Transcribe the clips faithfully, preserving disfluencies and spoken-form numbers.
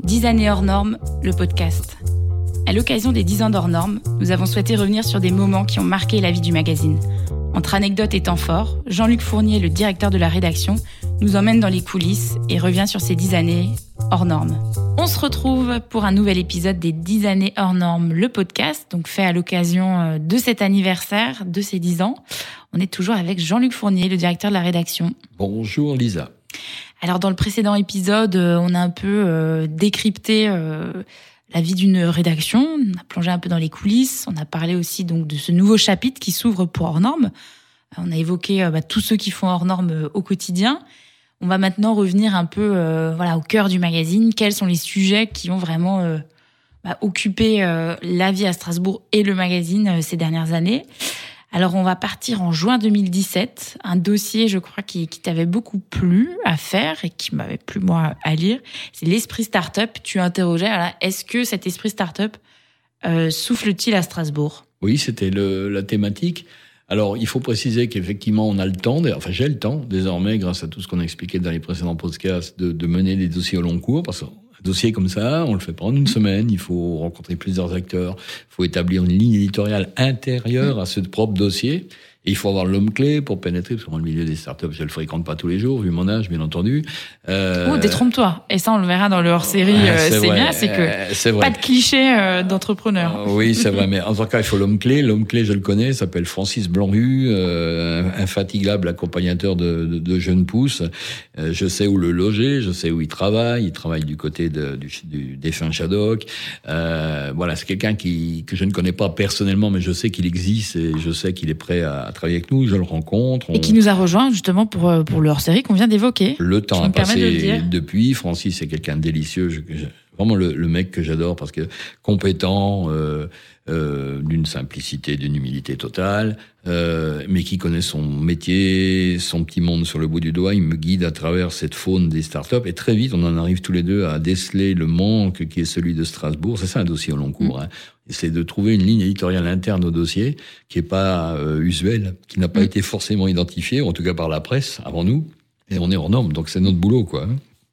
dix années hors normes, le podcast. À l'occasion des dix ans d'Hors Normes, nous avons souhaité revenir sur des moments qui ont marqué la vie du magazine. Entre anecdotes et temps forts, Jean-Luc Fournier, le directeur de la rédaction, nous emmène dans les coulisses et revient sur ces dix années hors normes. On se retrouve pour un nouvel épisode des dix années hors normes, le podcast, donc fait à l'occasion de cet anniversaire, de ces dix ans. On est toujours avec Jean-Luc Fournier, le directeur de la rédaction. Bonjour Lisa. Alors dans le précédent épisode, on a un peu euh, décrypté euh, la vie d'une rédaction, on a plongé un peu dans les coulisses, on a parlé aussi donc de ce nouveau chapitre qui s'ouvre pour Hors Normes. On a évoqué euh, bah, tous ceux qui font Hors Normes euh, au quotidien. On va maintenant revenir un peu euh, voilà, au cœur du magazine. Quels sont les sujets qui ont vraiment euh, bah, occupé euh, la vie à Strasbourg et le magazine euh, ces dernières années. Alors, on va partir en juin deux mille dix-sept. Un dossier, je crois, qui, qui t'avait beaucoup plu à faire et qui m'avait plu, moi, à lire. C'est l'esprit start-up. Tu interrogeais, alors, est-ce que cet esprit start-up euh, souffle-t-il à Strasbourg ? Oui, c'était le, la thématique. Alors, il faut préciser qu'effectivement, on a le temps, enfin, j'ai le temps, désormais, grâce à tout ce qu'on a expliqué dans les précédents podcasts, de, de mener des dossiers au long cours, parce qu'un dossier comme ça, on le fait pas en une semaine, il faut rencontrer plusieurs acteurs, il faut établir une ligne éditoriale intérieure à ce propre dossier, et il faut avoir l'homme clé pour pénétrer, parce que dans le milieu des startups, je le fréquente pas tous les jours, vu mon âge, bien entendu. Euh... Oh, détrompe-toi. Et ça, on le verra dans le hors-série. Euh, c'est c'est bien, c'est que euh, c'est vrai. Pas de cliché euh, d'entrepreneur. Euh, oui, c'est vrai. Mais en tout cas, il faut l'homme clé. L'homme clé, je le connais, s'appelle Francis Blanru, euh, infatigable accompagnateur de, de, de jeunes pousses. Euh, je sais où le loger, je sais où il travaille. Il travaille du côté de, du, du défunt Shadok. Euh, voilà, c'est quelqu'un qui que je ne connais pas personnellement, mais je sais qu'il existe et je sais qu'il est prêt à, à travailler avec nous. Je le rencontre. On... Et qui nous a rejoint justement pour pour le hors-série qu'on vient d'évoquer. Le temps a passé de depuis. Francis est quelqu'un de délicieux. Je, je, vraiment le, le mec que j'adore parce que compétent, euh, euh, d'une simplicité, d'une humilité totale, euh, mais qui connaît son métier, son petit monde sur le bout du doigt. Il me guide à travers cette faune des startups et très vite, on en arrive tous les deux à déceler le manque qui est celui de Strasbourg. C'est ça un dossier au long cours. Mmh. Hein. C'est de trouver une ligne éditoriale interne au dossier qui est pas euh, usuelle, qui n'a pas mmh. été forcément identifiée, en tout cas par la presse avant nous. Et on est hors norme, donc c'est notre boulot, quoi.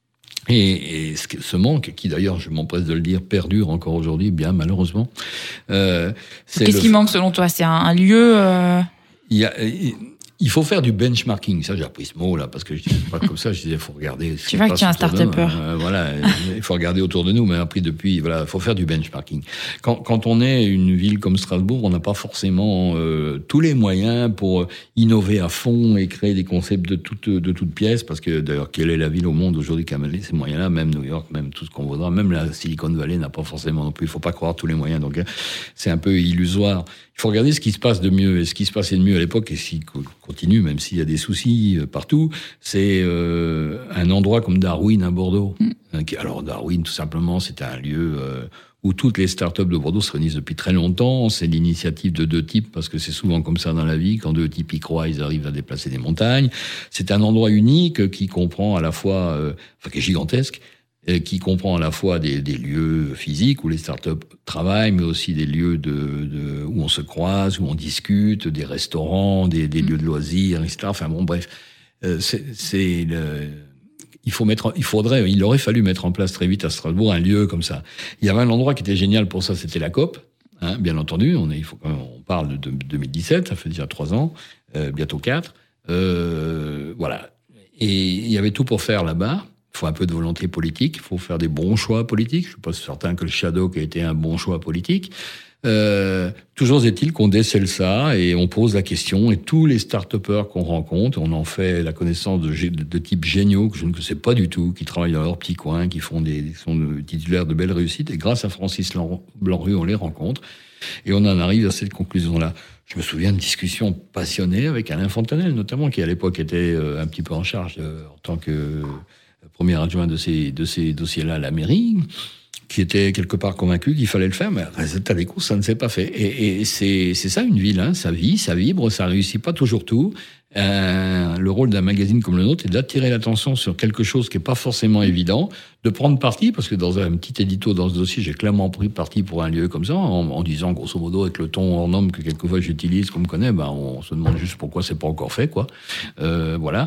Et, et ce manque, qui d'ailleurs, je m'empresse de le dire, perdure encore aujourd'hui, bien malheureusement. Euh, c'est Qu'est-ce le... qui manque selon toi ? C'est un, un lieu euh... il y a, il faut faire du benchmarking. Ça, j'ai appris ce mot-là, parce que je disais pas comme ça, je disais, il faut regarder. Tu vois que tu es un start-upper. Euh, voilà, il faut regarder autour de nous, mais appris depuis, voilà, il faut faire du benchmarking. Quand, quand on est une ville comme Strasbourg, on n'a pas forcément euh, tous les moyens pour innover à fond et créer des concepts de toutes de toutes pièces, parce que d'ailleurs, quelle est la ville au monde aujourd'hui qui a ces moyens-là, même New York, même tout ce qu'on voudra, même la Silicon Valley n'a pas forcément non plus. Il faut pas croire tous les moyens, donc c'est un peu illusoire. Il faut regarder ce qui se passe de mieux, et ce qui se passait de mieux à l'époque, et ce qui continue, même s'il y a des soucis partout, c'est euh, un endroit comme Darwin à Bordeaux. Mm. Alors Darwin, tout simplement, c'était un lieu euh, où toutes les startups de Bordeaux se réunissent depuis très longtemps. C'est l'initiative de deux types, parce que c'est souvent comme ça dans la vie, quand deux types y croient, ils arrivent à déplacer des montagnes. C'est un endroit unique qui comprend à la fois, euh, enfin qui est gigantesque, qui comprend à la fois des, des lieux physiques où les startups travaillent, mais aussi des lieux de, de, où on se croise, où on discute, des restaurants, des, des mmh. lieux de loisirs, et cetera. Enfin bon, bref, euh, c'est, c'est le, il faut mettre, il faudrait, il aurait fallu mettre en place très vite à Strasbourg un lieu comme ça. Il y avait un endroit qui était génial pour ça, c'était la COP, hein, bien entendu. On est, il faut quand même, on parle de deux mille dix-sept, ça fait déjà trois ans, euh, bientôt quatre. Euh, voilà, et il y avait tout pour faire là-bas. Il faut un peu de volonté politique, il faut faire des bons choix politiques. Je suis pas certain que le Shadok ait été un bon choix politique. Euh, toujours est-il qu'on décèle ça et on pose la question, et tous les start-upers qu'on rencontre, on en fait la connaissance de, de, de types géniaux que je ne sais pas du tout, qui travaillent dans leur petit coin, qui font des, sont titulaires de belles réussites, et grâce à Francis Blanru, on les rencontre et on en arrive à cette conclusion-là. Je me souviens de discussions passionnées avec Alain Fontanelle, notamment, qui à l'époque était un petit peu en charge euh, en tant que premier adjoint de ces, de ces dossiers-là à la mairie, qui était quelque part convaincu qu'il fallait le faire, mais résultat des courses, ça ne s'est pas fait. Et, et c'est, c'est ça une ville, hein, ça vit, ça vibre, ça réussit pas toujours tout. Euh, le rôle d'un magazine comme le nôtre est d'attirer l'attention sur quelque chose qui est pas forcément évident, de prendre parti, parce que dans un petit édito dans ce dossier, j'ai clairement pris parti pour un lieu comme ça, en, en disant grosso modo avec le ton hors norme que quelquefois j'utilise, qu'on me connaît, ben on se demande juste pourquoi c'est pas encore fait, quoi. Euh, voilà.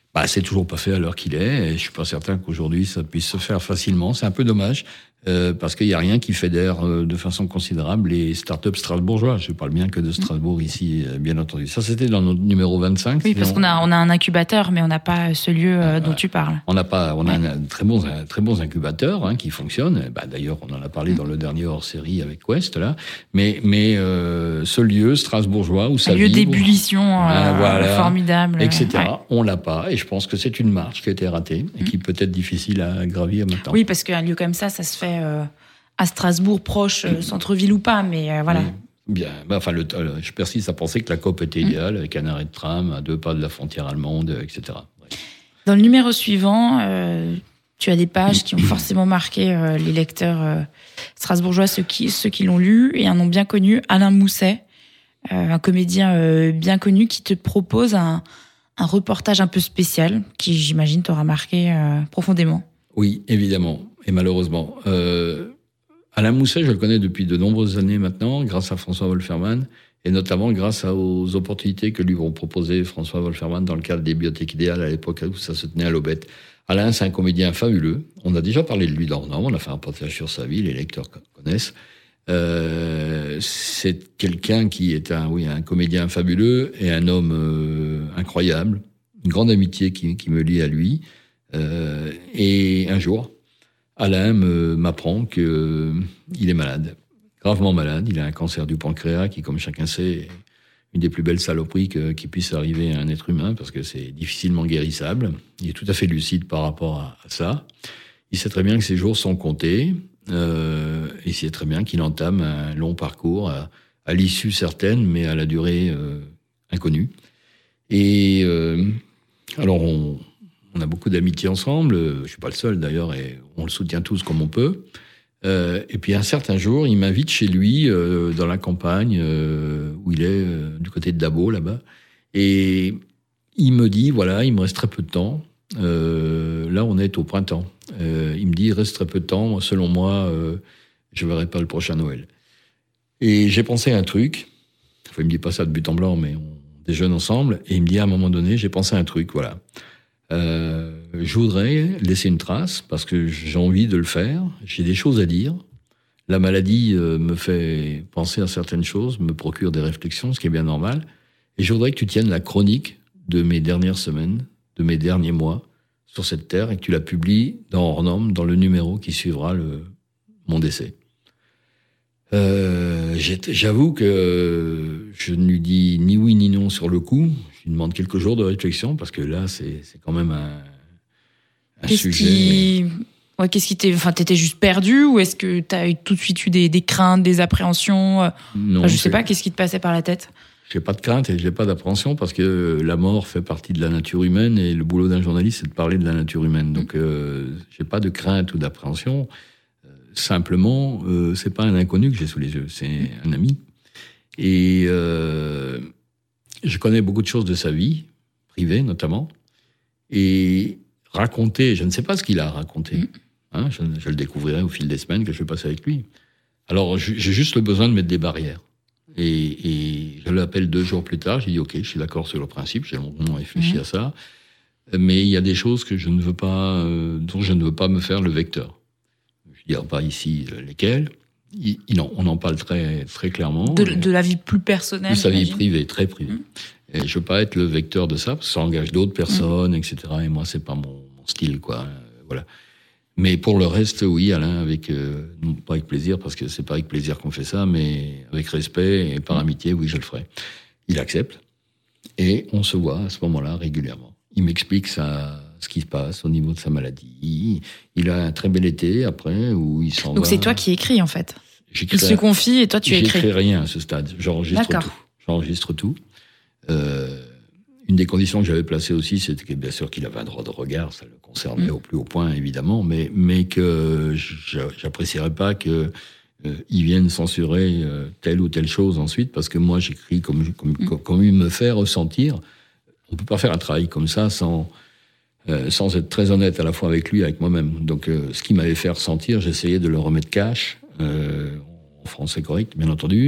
Bah, c'est toujours pas fait à l'heure qu'il est, et je suis pas certain qu'aujourd'hui ça puisse se faire facilement. C'est un peu dommage, euh, parce qu'il y a rien qui fédère euh, de façon considérable les startups strasbourgeois. Je parle bien que de Strasbourg ici, euh, bien entendu. Ça, c'était dans notre numéro vingt-cinq. Oui, parce on... qu'on a, on a un incubateur, mais on n'a pas ce lieu euh, ah, dont tu parles. On n'a pas, on a ouais. un très bons, un, très bons incubateurs hein, qui fonctionnent. Bah, d'ailleurs, on en a parlé mmh. dans le dernier hors-série avec Quest là. Mais, mais euh, ce lieu strasbourgeois où ça un lieu vibre, d'ébullition euh, voilà, formidable, et cetera. Ouais. On l'a pas, et je pense que c'est une marche qui a été ratée et mmh. qui peut être difficile à gravir maintenant. Oui, parce qu'un lieu comme ça, ça se fait euh, à Strasbourg, proche, euh, centre-ville ou pas, mais euh, voilà. Oui. Bien, bah, enfin, le, euh, je persiste à penser que la C O P était idéale, mmh. avec un arrêt de tram à deux pas de la frontière allemande, et cetera. Ouais. Dans le numéro suivant, euh, tu as des pages qui ont forcément marqué euh, les lecteurs euh, strasbourgeois, ceux qui, ceux qui l'ont lu, et un nom bien connu, Alain Mousset, euh, un comédien euh, bien connu qui te propose un, un reportage un peu spécial, qui, j'imagine, t'aura marqué euh, profondément. Oui, évidemment, et malheureusement. Euh... Alain Mousset, je le connais depuis de nombreuses années maintenant, grâce à François Wolfermann, et notamment grâce aux opportunités que lui ont proposées François Wolfermann dans le cadre des Bibliothèques Idéales à l'époque où ça se tenait à l'Aubette. Alain, c'est un comédien fabuleux. On a déjà parlé de lui dans Norme, on a fait un reportage sur sa vie, les lecteurs connaissent. Euh, c'est quelqu'un qui est un, oui, un comédien fabuleux et un homme euh, incroyable. Une grande amitié qui, qui me lie à lui. Euh, et un jour, Alain me, m'apprend qu'il euh, est malade, gravement malade. Il a un cancer du pancréas qui, comme chacun sait, est une des plus belles saloperies que, qui puisse arriver à un être humain parce que c'est difficilement guérissable. Il est tout à fait lucide par rapport à, à ça. Il sait très bien que ses jours sont comptés. Euh, il sait très bien qu'il entame un long parcours à, à l'issue certaine, mais à la durée euh, inconnue. Et euh, alors on... On a beaucoup d'amitié ensemble, je suis pas le seul d'ailleurs, et on le soutient tous comme on peut. Euh, et puis un certain jour, il m'invite chez lui, euh, dans la campagne, euh, où il est, euh, du côté de Dabo, là-bas. Et il me dit, voilà, il me reste très peu de temps. Euh, là, on est au printemps. Euh, il me dit, il reste très peu de temps. Selon moi, euh, je verrai pas le prochain Noël. Et j'ai pensé à un truc. Enfin, il me dit pas ça de but en blanc, mais on déjeune ensemble. Et il me dit, à un moment donné, j'ai pensé à un truc, voilà. Euh, je voudrais laisser une trace parce que j'ai envie de le faire. J'ai des choses à dire. La maladie euh, me fait penser à certaines choses, me procure des réflexions, ce qui est bien normal. Et je voudrais que tu tiennes la chronique de mes dernières semaines, de mes derniers mois sur cette terre et que tu la publies dans Hors Norme, dans le numéro qui suivra le, mon décès. Euh, j'avoue que je ne lui dis ni oui ni non sur le coup. Je lui demande quelques jours de réflexion parce que là, c'est, c'est quand même un, un qu'est-ce sujet. Qui... Ouais, qu'est-ce qui t'est, enfin, t'étais juste perdu ou est-ce que t'as tout de suite eu des, des craintes, des appréhensions? Non, enfin, je sais pas, qu'est-ce qui te passait par la tête? J'ai pas de crainte et j'ai pas d'appréhension parce que la mort fait partie de la nature humaine et le boulot d'un journaliste, c'est de parler de la nature humaine. Donc, euh, j'ai pas de crainte ou d'appréhension. Simplement, euh, c'est pas un inconnu que j'ai sous les yeux, c'est un ami. Et euh, je connais beaucoup de choses de sa vie, privée notamment, et raconter, je ne sais pas ce qu'il a raconté. Mmh. Hein, je, je le découvrirai au fil des semaines que je vais passer avec lui. Alors, j'ai juste le besoin de mettre des barrières. Et, et je l'appelle deux jours plus tard, j'ai dit, OK, je suis d'accord sur le principe, j'ai longuement réfléchi mmh. à ça, mais il y a des choses que je ne veux pas, euh, dont je ne veux pas me faire le vecteur. Je ne dirai pas ici lesquels. Il, non, on en parle très, très clairement. De, de la vie plus personnelle. De sa vie privée, très privée. Mmh. Et je ne veux pas être le vecteur de ça, parce que ça engage d'autres personnes, mmh. et cetera. Et moi, ce n'est pas mon, mon style, quoi. Voilà. Mais pour le reste, oui, Alain, avec, euh, non pas avec plaisir, parce que ce n'est pas avec plaisir qu'on fait ça, mais avec respect et par mmh. amitié, oui, je le ferai. Il accepte. Et on se voit à ce moment-là régulièrement. Il m'explique ça. Ce qui se passe au niveau de sa maladie. Il a un très bel été après où il s'en va. Donc c'est toi qui écris en fait. J'écris il se confie et toi tu écris. J'écris rien à ce stade. J'enregistre D'accord. tout. J'enregistre tout. Euh, une des conditions que j'avais placées aussi, c'était que bien sûr qu'il avait un droit de regard, ça le concernait mmh. au plus haut point évidemment, mais mais que j'apprécierais pas que euh, ils viennent censurer euh, telle ou telle chose ensuite parce que moi j'écris comme comme mmh. comme, comme il me fait ressentir. On peut pas faire un travail comme ça sans Euh, sans être très honnête à la fois avec lui et avec moi-même. Donc, euh, ce qui m'avait fait ressentir, j'essayais de le remettre cash, euh, en français correct, bien entendu,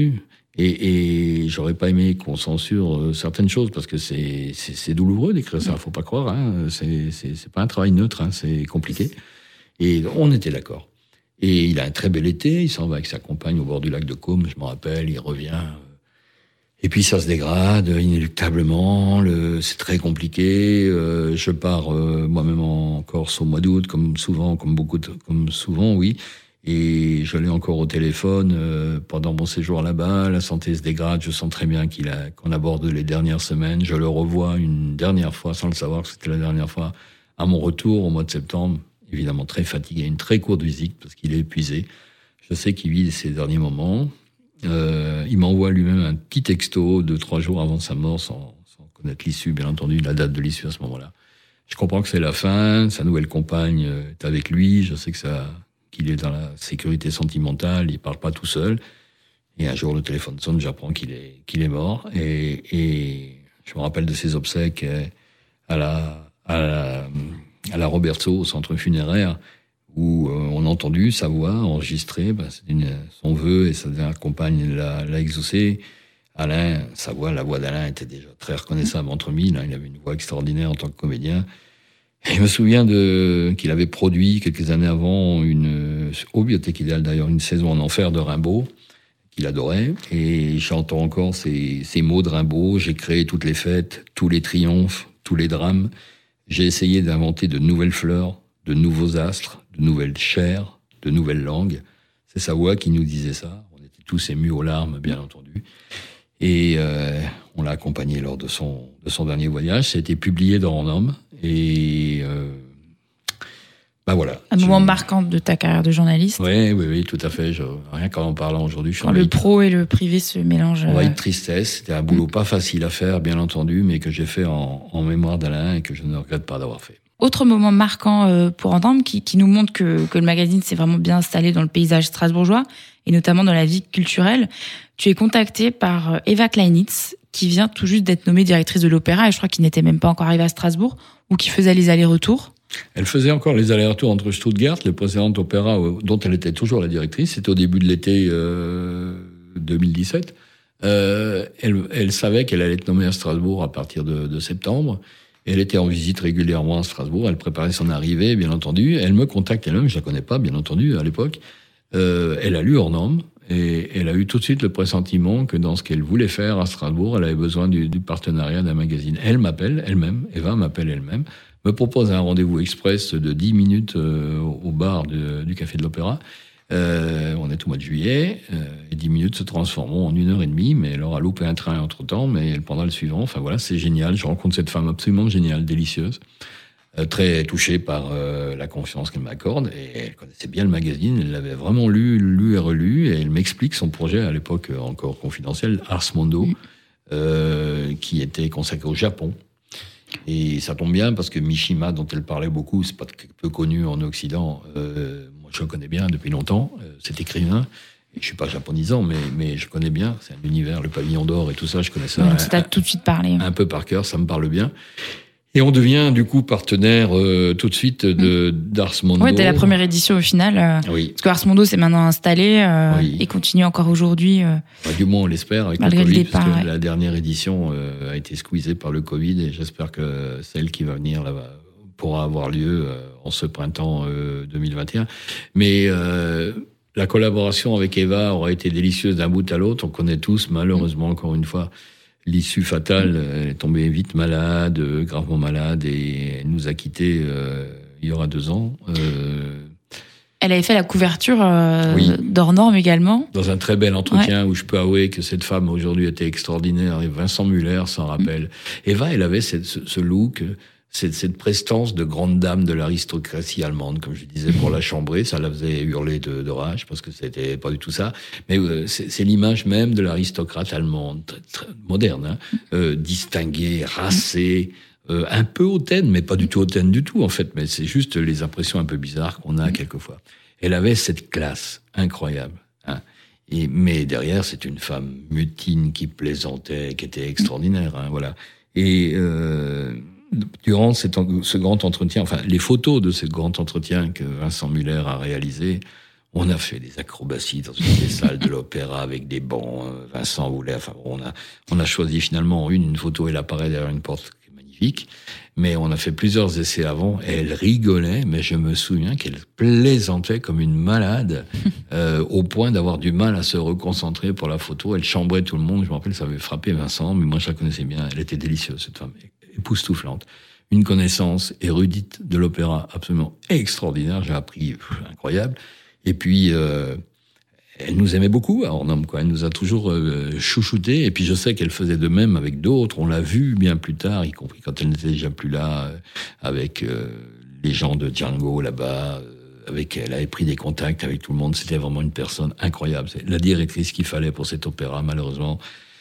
Et, et j'aurais pas aimé qu'on censure certaines choses parce que c'est, c'est, c'est douloureux d'écrire ça, faut pas croire. Hein. C'est, c'est, c'est pas un travail neutre, hein, c'est compliqué. Et on était d'accord. Et il a un très bel été, il s'en va avec sa compagne au bord du lac de Caume, je me rappelle, il revient. Et puis ça se dégrade inéluctablement, le, c'est très compliqué. Euh, je pars euh, moi-même en Corse au mois d'août, comme souvent, comme beaucoup, de, comme souvent, oui. Et je l'ai encore au téléphone euh, pendant mon séjour là-bas. La santé se dégrade. Je sens très bien qu'il a, qu'on aborde les dernières semaines. Je le revois une dernière fois, sans le savoir que c'était la dernière fois, à mon retour au mois de septembre. Évidemment très fatigué, une très courte visite parce qu'il est épuisé. Je sais qu'il vit ses derniers moments. Euh, il m'envoie lui-même un petit texto deux, trois jours avant sa mort, sans, sans connaître l'issue, bien entendu, la date de l'issue à ce moment-là. Je comprends que c'est la fin. Sa nouvelle compagne est avec lui. Je sais que ça... qu'il est dans la sécurité sentimentale, il parle pas tout seul. Et un jour, le téléphone sonne, j'apprends qu'il est, qu'il est mort. Et, et je me rappelle de ses obsèques à la, à la, à la Robertso, au centre funéraire, où on a entendu sa voix enregistrée. Ben, c'est une, son vœu et sa dernière compagne l'a, l'a exaucé. Alain, sa voix, la voix d'Alain était déjà très reconnaissable entre mille. Hein, il avait une voix extraordinaire en tant que comédien. Et je me souviens de qu'il avait produit quelques années avant une au Bibliothèque Idéale d'ailleurs une saison en enfer de Rimbaud qu'il adorait et j'entends encore ces, ces mots de Rimbaud. J'ai créé toutes les fêtes, tous les triomphes, tous les drames. J'ai essayé d'inventer de nouvelles fleurs, de nouveaux astres, de nouvelles chairs, de nouvelles langues. C'est sa voix qui nous disait ça. On était tous émus aux larmes, bien entendu. Et euh, on l'a accompagné lors de son de son dernier voyage. Ça a été publié dans En Homme. Et euh, ben voilà. Un je... moment marquant de ta carrière de journaliste. Oui, oui, oui, tout à fait. Je... Rien qu'en en parlant aujourd'hui, je suis quand le pro et le privé se mélangent. On va de tristesse. C'était un boulot mmh. pas facile à faire, bien entendu, mais que j'ai fait en, en mémoire d'Alain et que je ne regrette pas d'avoir fait. Autre moment marquant euh, pour Entendre, qui, qui nous montre que, que le magazine s'est vraiment bien installé dans le paysage strasbourgeois, et notamment dans la vie culturelle. Tu es contacté par Eva Kleinitz, qui vient tout juste d'être nommée directrice de l'Opéra, et je crois qu'il n'était même pas encore arrivé à Strasbourg, ou qui faisait les allers-retours. Elle faisait encore les allers-retours entre Stuttgart, le précédent opéra dont elle était toujours la directrice. C'était au début de l'été euh, deux mille dix-sept. Euh, elle, elle savait qu'elle allait être nommée à Strasbourg à partir de, de septembre. Elle était en visite régulièrement à Strasbourg. Elle préparait son arrivée, bien entendu. Elle me contacte elle-même. Je la connais pas, bien entendu, à l'époque. Euh, elle a lu Hors Normes. Et elle a eu tout de suite le pressentiment que dans ce qu'elle voulait faire à Strasbourg, elle avait besoin du, du partenariat d'un magazine. Elle m'appelle elle-même, Eva m'appelle elle-même, me propose un rendez-vous express de dix minutes euh, au bar de, du Café de l'Opéra. Euh, on est au mois de juillet, euh, et dix minutes se transformeront en une heure et demie, mais elle aura loupé un train entre-temps, mais elle prendra le suivant. Enfin voilà, c'est génial. Je rencontre cette femme absolument géniale, délicieuse. Euh, très touchée par euh, la confiance qu'elle m'accorde, et elle connaissait bien le magazine, elle l'avait vraiment lu, lu et relu, et elle m'explique son projet, à l'époque encore confidentiel, Ars Mondo, mmh. euh, qui était consacré au Japon. Et ça tombe bien, parce que Mishima, dont elle parlait beaucoup, c'est pas peu connu en Occident, euh, moi je le connais bien depuis longtemps, euh, cet écrivain, et je suis pas japonisant, mais, mais je connais bien, c'est un univers, le pavillon d'or et tout ça, je connais ça. Ouais, ça t'a tout de suite parlé. Un peu par cœur, ça me parle bien. Et on devient du coup partenaire euh, tout de suite de d'Ars Mondo. Ouais, dès la première édition au final. Euh, oui. Parce que Ars Mondo s'est maintenant installé euh, oui. et continue encore aujourd'hui. Euh, ouais, du moins on l'espère avec malgré le Covid, le départ, parce que ouais. la dernière édition euh, a été squeezée par le Covid et j'espère que celle qui va venir là pourra avoir lieu euh, en ce printemps euh, deux mille vingt et un. Mais euh, la collaboration avec Eva aura été délicieuse d'un bout à l'autre. On connaît tous malheureusement mmh. encore une fois l'issue fatale. Elle est tombée vite malade, gravement malade, et elle nous a quittés euh, il y aura deux ans. Euh... Elle avait fait la couverture euh, oui. d'Hors Normes également. Dans un très bel entretien ouais. où je peux avouer que cette femme aujourd'hui était extraordinaire. Et Vincent Muller s'en rappelle. Mmh. Eva, elle avait cette, ce, ce look, cette, cette prestance de grande dame de l'aristocratie allemande, comme je disais, pour la chambrer. Ça la faisait hurler de, de rage, parce que c'était pas du tout ça. Mais euh, c'est, c'est l'image même de l'aristocrate allemande, très, très moderne, hein, euh, distinguée, racée, euh, un peu hautaine, mais pas du tout hautaine du tout, en fait. Mais c'est juste les impressions un peu bizarres qu'on a quelquefois. Elle avait cette classe incroyable, hein. Et, mais derrière, c'est une femme mutine qui plaisantait, qui était extraordinaire, hein, voilà. Et... Euh, durant cet, ce grand entretien, enfin les photos de ce grand entretien que Vincent Muller a réalisé, On a fait des acrobaties dans une des salles de l'opéra avec des bancs. Vincent voulait, enfin, on a, on a choisi finalement une, une photo, elle apparaît derrière une porte qui est magnifique. Mais on a fait plusieurs essais avant et elle rigolait, mais je me souviens qu'elle plaisantait comme une malade, euh, au point d'avoir du mal à se reconcentrer pour la photo. Elle chambrait tout le monde. Je me rappelle, ça avait frappé Vincent, mais moi je la connaissais bien. Elle était délicieuse, cette femme, époustouflante. Une connaissance érudite de l'opéra absolument extraordinaire. J'ai appris, pff, incroyable. Et puis, euh, elle nous aimait beaucoup, à Ornum, quoi. Elle nous a toujours euh, chouchouté. Et puis, je sais qu'elle faisait de même avec d'autres. On l'a vu bien plus tard, y compris quand elle n'était déjà plus là, euh, avec euh, les gens de Django là-bas. Euh, avec elle avait pris des contacts avec tout le monde. C'était vraiment une personne incroyable. C'est la directrice qu'il fallait pour cet opéra, malheureusement.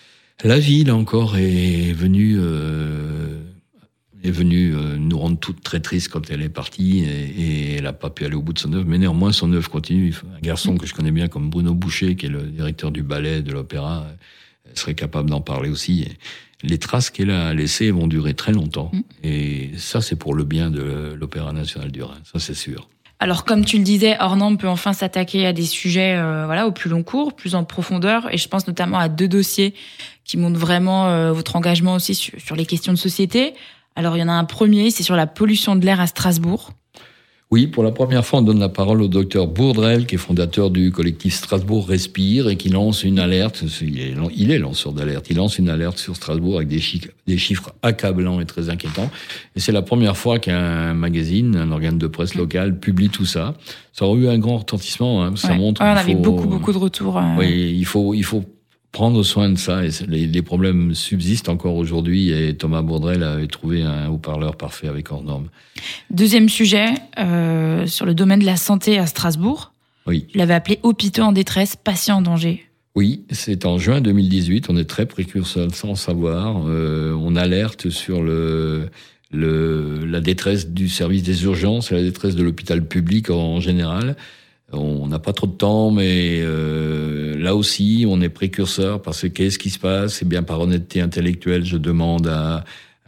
La vie, là encore, est venue... Euh, est venue euh, nous rendre toutes très tristes quand elle est partie et, et elle n'a pas pu aller au bout de son œuvre. Mais néanmoins, son œuvre continue. Un garçon que je connais bien comme Bruno Boucher, qui est le directeur du ballet de l'opéra, euh, serait capable d'en parler aussi. Et les traces qu'elle a laissées vont durer très longtemps. Mm. Et ça, c'est pour le bien de l'Opéra national du Rhin. Ça, c'est sûr. Alors, comme tu le disais, Ornam peut enfin s'attaquer à des sujets euh, voilà, au plus long cours, plus en profondeur. Et je pense notamment à deux dossiers qui montrent vraiment euh, votre engagement aussi sur, sur les questions de société. Alors, il y en a un premier, c'est sur la pollution de l'air à Strasbourg. Oui, pour la première fois, on donne la parole au docteur Bourdrel, qui est fondateur du collectif Strasbourg Respire et qui lance une alerte. Il est lanceur d'alerte. Il lance une alerte sur Strasbourg avec des chiffres, des chiffres accablants et très inquiétants. Et c'est la première fois qu'un magazine, un organe de presse local, publie tout ça. Ça aurait eu un grand retentissement. Hein. Ça ouais. montre. Ouais, on qu'il avait faut, beaucoup, beaucoup de retours. Euh... Oui, il faut, il faut. prendre soin de ça, et les, les problèmes subsistent encore aujourd'hui, et Thomas Bourdrel avait trouvé un haut-parleur parfait avec Ornam. Deuxième sujet, euh, sur le domaine de la santé à Strasbourg. Oui. Je l'avais appelé hôpitaux en détresse, patients en danger. Oui, c'est en juin deux mille dix-huit, on est très précurseurs sans savoir, euh, on alerte sur le, le, la détresse du service des urgences et la détresse de l'hôpital public en général. On n'a pas trop de temps, mais euh, là aussi, on est précurseur parce que qu'est-ce qui se passe ? Eh bien, par honnêteté intellectuelle, je demande à,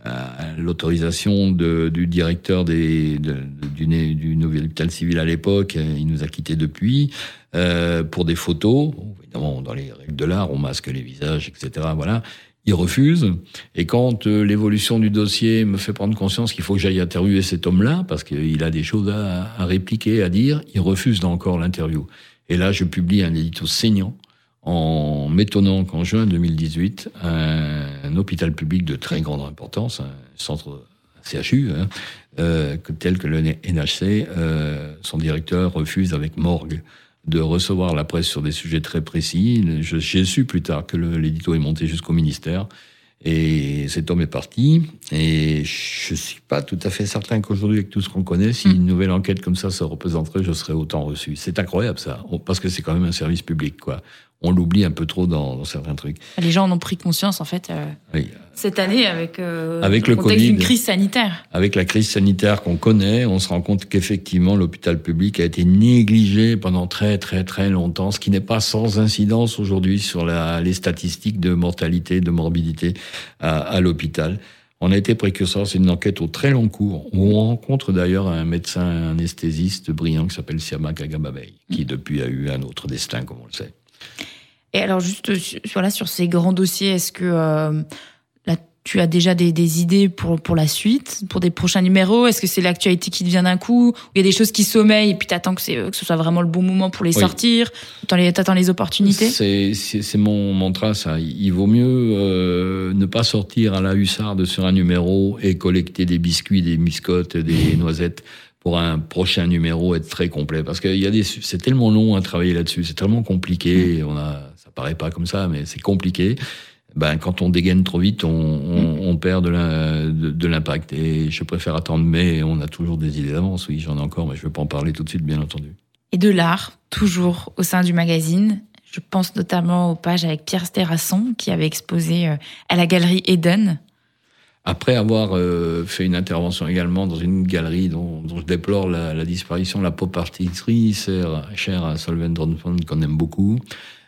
à l'autorisation de, du directeur des, de, du, du nouvel hôpital civil à l'époque. Il nous a quittés depuis euh, pour des photos. Évidemment, dans les règles de l'art, on masque les visages, et cetera. Voilà. Il refuse. Et quand euh, l'évolution du dossier me fait prendre conscience qu'il faut que j'aille interviewer cet homme-là, parce qu'il a des choses à, à répliquer, à dire, il refuse là encore l'interview. Et là, je publie un édito saignant en m'étonnant qu'en juin deux mille dix-huit, un, un hôpital public de très grande importance, un centre C H U, hein, euh, tel que le N H C, euh, son directeur refuse avec morgue de recevoir la presse sur des sujets très précis. Je, j'ai su plus tard que le, l'édito est monté jusqu'au ministère. Et cet homme est parti. Et je suis pas tout à fait certain qu'aujourd'hui, avec tout ce qu'on connaît, si une nouvelle enquête comme ça se représenterait, je serais autant reçu. C'est incroyable, ça. Parce que c'est quand même un service public, quoi. On l'oublie un peu trop dans, dans certains trucs. Les gens en ont pris conscience, en fait, euh, oui. cette année, avec, euh, avec le, le contexte Covid, d'une crise sanitaire. Avec la crise sanitaire qu'on connaît, on se rend compte qu'effectivement, l'hôpital public a été négligé pendant très, très, très longtemps, ce qui n'est pas sans incidence aujourd'hui sur la, les statistiques de mortalité, de morbidité à, à l'hôpital. On a été précurseur, c'est une enquête au très long cours, où on rencontre d'ailleurs un médecin anesthésiste brillant qui s'appelle Siama Kagababey, qui depuis a eu un autre destin, comme on le sait. Et alors juste voilà, sur ces grands dossiers, est-ce que euh, là, tu as déjà des, des idées pour, pour la suite, pour des prochains numéros ? Est-ce que c'est l'actualité qui te vient d'un coup ? Ou il y a des choses qui sommeillent et puis t'attends que, c'est, que ce soit vraiment le bon moment pour les oui. sortir ? T'attends les, t'attends les opportunités ? c'est, c'est, c'est mon mantra, ça. Il vaut mieux euh, ne pas sortir à la hussarde sur un numéro et collecter des biscuits, des biscottes, des noisettes pour un prochain numéro être très complet. Parce que y a des, c'est tellement long à travailler là-dessus, c'est tellement compliqué, on a, ça paraît pas comme ça, mais c'est compliqué. Ben, quand on dégaine trop vite, on, on, on perd de, la, de, de l'impact. Et je préfère attendre, mais on a toujours des idées d'avance. Oui, j'en ai encore, mais je ne veux pas en parler tout de suite, bien entendu. Et de l'art, toujours au sein du magazine. Je pense notamment aux pages avec Pierre Sterasson, qui avait exposé à la galerie Eden. Après avoir euh, fait une intervention également dans une galerie dont, dont je déplore la, la disparition, la pop artistry, chère à Solveig Dronfeld, qu'on aime beaucoup,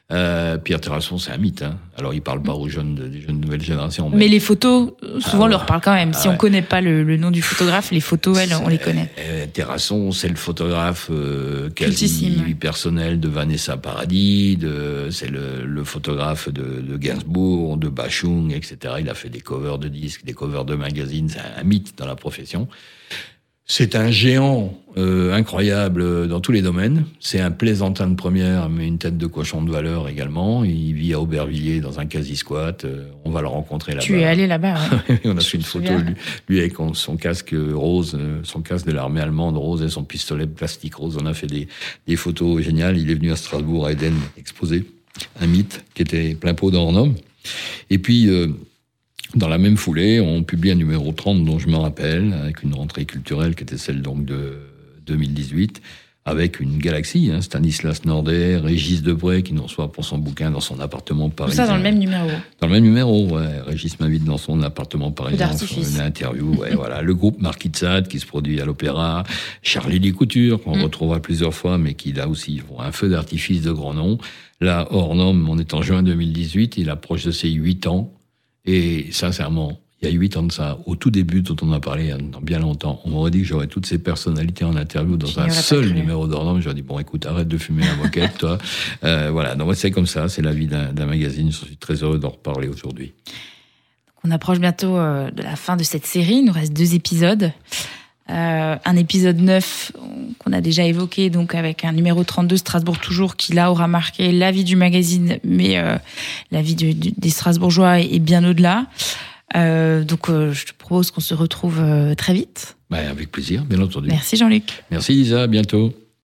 Euh, Pierre Terrasson, c'est un mythe. Hein. Alors, il parle pas aux jeunes, des jeunes nouvelles générations. Mais, mais les photos, souvent, ah, leur parlent quand même. Ah, si ouais. on connaît pas le, le nom du photographe, les photos, elles, on les connaît. Euh, Terrasson, c'est le photographe euh, quasi Cultissime. personnel de Vanessa Paradis. De, c'est le, le photographe de, de Gainsbourg, de Bachung, et cetera. Il a fait des covers de disques, des covers de magazines. C'est un mythe dans la profession. C'est un géant euh, incroyable dans tous les domaines. C'est un plaisantin de première, mais une tête de cochon de valeur également. Il vit à Aubervilliers dans un quasi-squat. Euh, on va le rencontrer là-bas. Tu es allé là-bas, ouais. On a fait une photo, lui, lui avec son casque rose, son casque de l'armée allemande rose et son pistolet plastique rose. On a fait des, des photos géniales. Il est venu à Strasbourg, à Eden, exposer un mythe qui était plein pot d'Ornum. Et puis... Euh, Dans la même foulée, on publie un numéro trente dont je me rappelle, avec une rentrée culturelle qui était celle donc de deux mille dix-huit, avec une galaxie, hein, Stanislas Nordet, Régis Debray, qui nous reçoit pour son bouquin dans son appartement parisien. Tout ça dans le même numéro. Dans le même numéro, ouais. Régis m'invite dans son appartement parisien. D'artifice. Une interview, ouais, voilà. Le groupe Marquis de Sade, qui se produit à l'Opéra. Charlie Lécouture, qu'on mm. retrouvera plusieurs fois, mais qui, là aussi, font un feu d'artifice de grand nom. Là, hors norme, on est en juin deux mille dix-huit, il approche de ses huit ans. Et sincèrement, il y a huit ans de ça, au tout début dont on a parlé dans bien longtemps, on m'aurait dit que j'aurais toutes ces personnalités en interview dans un seul numéro d'Ornum. J'aurais dit, bon, écoute, arrête de fumer la moquette, toi. Euh, voilà, donc c'est comme ça, c'est la vie d'un, d'un magazine. Je suis très heureux d'en reparler aujourd'hui. On approche bientôt euh, de la fin de cette série. Il nous reste deux épisodes. Euh, un épisode neuf qu'on a déjà évoqué, donc avec un numéro trente-deux, Strasbourg toujours, qui là aura marqué la vie du magazine, mais euh, la vie du, du, des Strasbourgeois est bien au-delà. Euh, donc euh, je te propose qu'on se retrouve euh, très vite. Bah, avec plaisir, bien entendu. Merci Jean-Luc. Merci Lisa, à bientôt.